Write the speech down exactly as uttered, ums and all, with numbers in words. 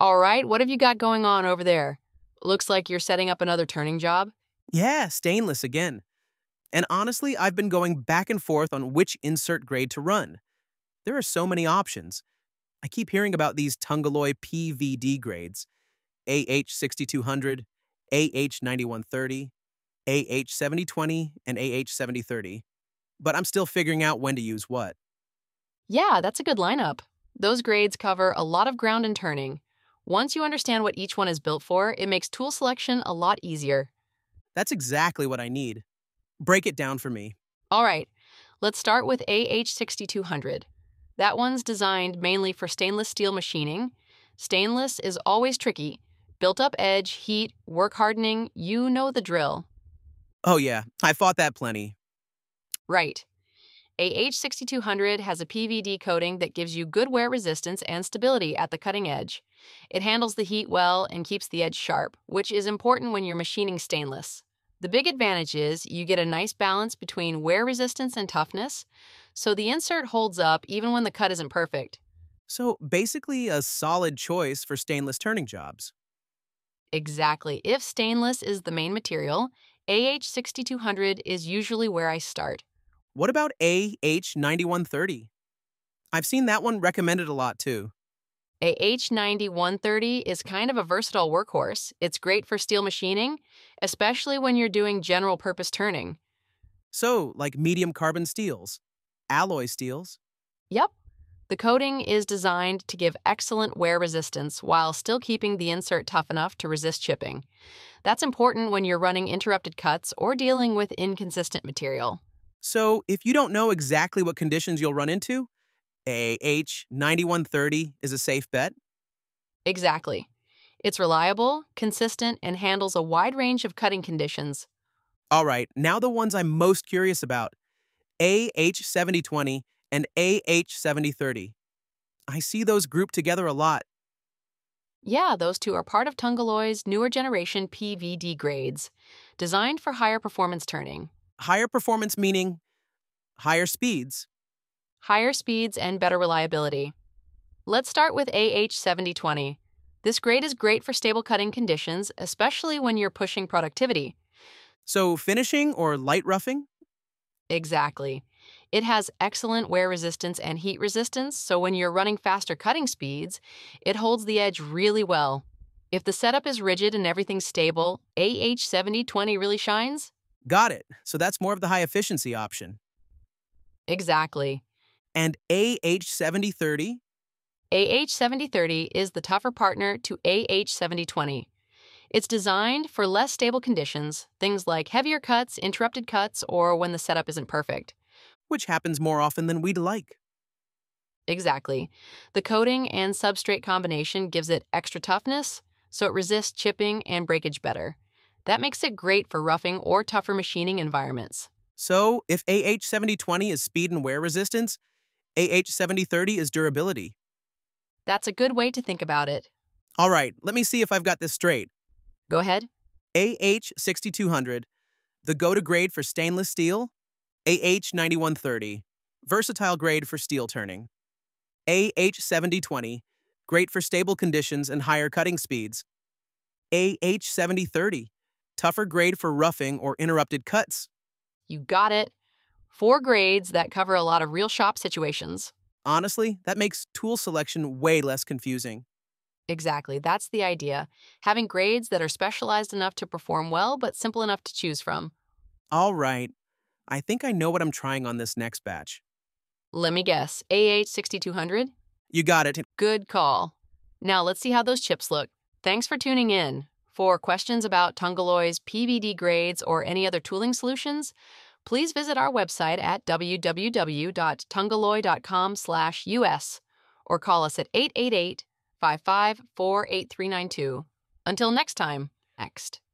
All right, what have you got going on over there? Looks like you're setting up another turning job. Yeah, stainless again. And honestly, I've been going back and forth on which insert grade to run. There are so many options. I keep hearing about these Tungaloy P V D grades: A H sixty-two hundred, A H ninety-one thirty, A H seventy twenty, and A H seventy thirty. But I'm still figuring out when to use what. Yeah, that's a good lineup. Those grades cover a lot of ground in turning. Once you understand what each one is built for, it makes tool selection a lot easier. That's exactly what I need. Break it down for me. All right, let's start with A H sixty-two hundred. That one's designed mainly for stainless steel machining. Stainless is always tricky. Built up edge, heat, work hardening, you know the drill. Oh, yeah, I fought that plenty. Right. A H sixty-two hundred has a P V D coating that gives you good wear resistance and stability at the cutting edge. It handles the heat well and keeps the edge sharp, which is important when you're machining stainless. The big advantage is you get a nice balance between wear resistance and toughness, so the insert holds up even when the cut isn't perfect. So basically, a solid choice for stainless turning jobs. Exactly. If stainless is the main material, A H sixty-two hundred is usually where I start. What about A H ninety-one thirty? I've seen that one recommended a lot too. A H ninety one thirty is kind of a versatile workhorse. It's great for steel machining, especially when you're doing general purpose turning. So, like medium carbon steels, alloy steels. Yep. The coating is designed to give excellent wear resistance while still keeping the insert tough enough to resist chipping. That's important when you're running interrupted cuts or dealing with inconsistent material. So, if you don't know exactly what conditions you'll run into, A H ninety-one thirty is a safe bet. Exactly. It's reliable, consistent, and handles a wide range of cutting conditions. All right, now the ones I'm most curious about: A H seventy twenty and A H seventy thirty. I see those grouped together a lot. Yeah, those two are part of Tungaloy's newer generation P V D grades, designed for higher performance turning. Higher performance meaning higher speeds. Higher speeds and better reliability. Let's start with A H seventy twenty. This grade is great for stable cutting conditions, especially when you're pushing productivity. So, finishing or light roughing? Exactly. It has excellent wear resistance and heat resistance, so when you're running faster cutting speeds, it holds the edge really well. If the setup is rigid and everything's stable, A H seventy twenty really shines? Got it. So, that's more of the high efficiency option. Exactly. And A H seventy thirty? A H seventy thirty is the tougher partner to A H seventy twenty. It's designed for less stable conditions, things like heavier cuts, interrupted cuts, or when the setup isn't perfect. Which happens more often than we'd like. Exactly. The coating and substrate combination gives it extra toughness, so it resists chipping and breakage better. That makes it great for roughing or tougher machining environments. So, if A H seventy twenty is speed and wear resistance, A H seventy thirty is durability. That's a good way to think about it. All right, let me see if I've got this straight. Go ahead. A H sixty-two hundred, the go-to grade for stainless steel. A H ninety-one thirty, versatile grade for steel turning. A H seventy twenty, great for stable conditions and higher cutting speeds. A H seventy thirty, tougher grade for roughing or interrupted cuts. You got it. Four grades that cover a lot of real shop situations. Honestly, that makes tool selection way less confusing. Exactly, that's the idea. Having grades that are specialized enough to perform well, but simple enough to choose from. All right, I think I know what I'm trying on this next batch. Let me guess, A H sixty-two hundred? You got it. Good call. Now let's see how those chips look. Thanks for tuning in. For questions about Tungaloy's P V D grades or any other tooling solutions, please visit our website at w w w dot tungaloy dot com slash u s or call us at eight eight eight, five five four, eight three nine two. Until next time, next.